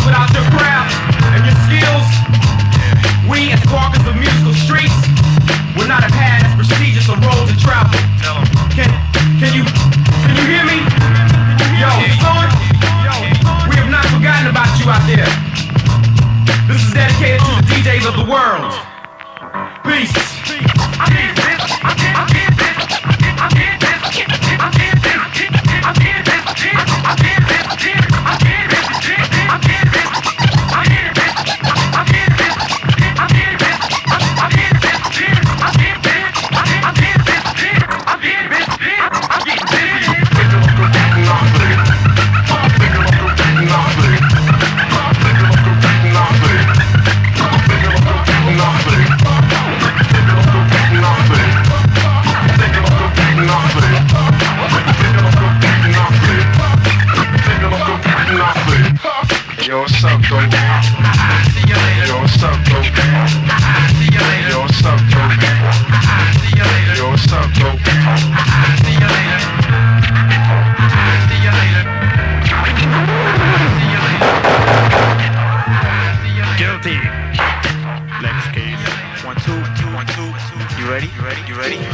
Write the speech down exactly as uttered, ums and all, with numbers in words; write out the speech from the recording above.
without your craft and your skills, we as walkers of musical streets would not have had as prestigious a road to travel. Can, can you, can you hear me? Yo, son, we have not forgotten about you out there. This is dedicated to the D Js of the world. Peace. Yo, what's up, bro? Yo, what's up, bro? Yo, what's up, bro? Yo, what's up, bro? Guilty. Next case. One, two, two, one, two. You ready? You ready? You ready?